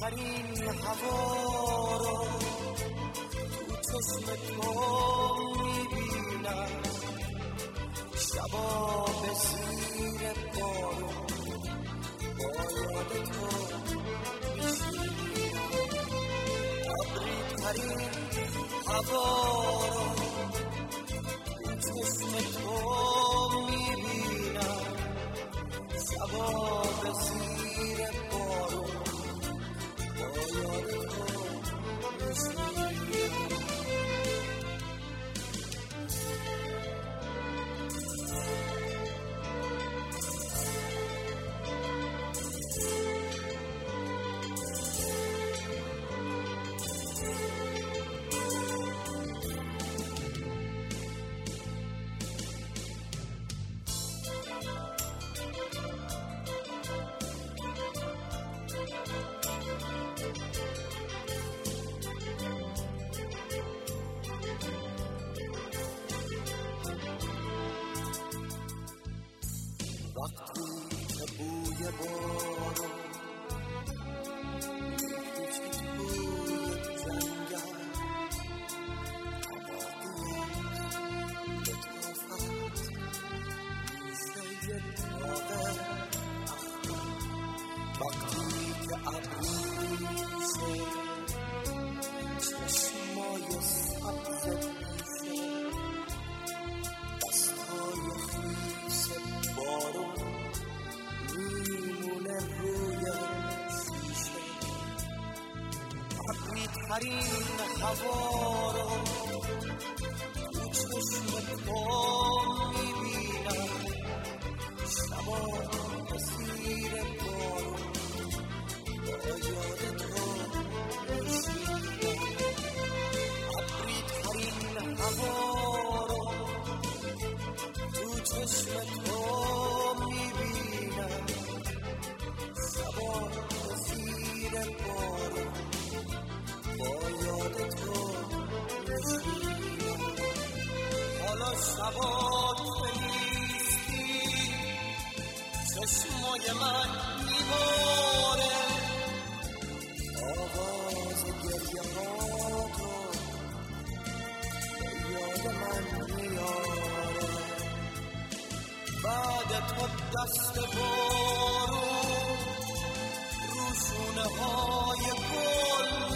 ترین هوا رو تو چشم تو میبینم، شبا به زیر بارون با یاد تو میشینم. ابری ترین هوا رو تو چشم تو میبینم، شبا به زیر بارون با یاد تو میشینم. وقتی که بوی بارون میپیچد بوی جنگل، آبادی لطافت میشه داغ اخم. وقتی که ابری میشه چشمای سبز میشه، دستای خیس بارون میمونه روی شیشه. ابری ترین هوا رو تو چشم تو میبینم، شبا به زیر بارون با یاد تو میشینم. ابری ترین هوا رو تو چشم تو میبینم، شبا به زیر بارون با یاد تو میشینم. حالا شبا که نیستی چشمای من میباره، آواز گریه ها تو به یاد من میاره. بعد تو دست بارون روشونه های گل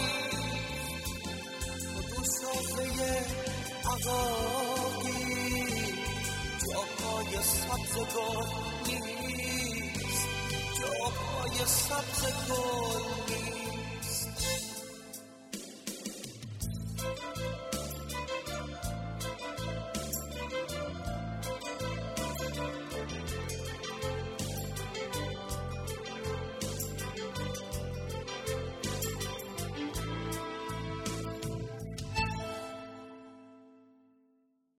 نیست، تو شاخه عقاقی جاهای سبز گل نیست، جاهای سبز گل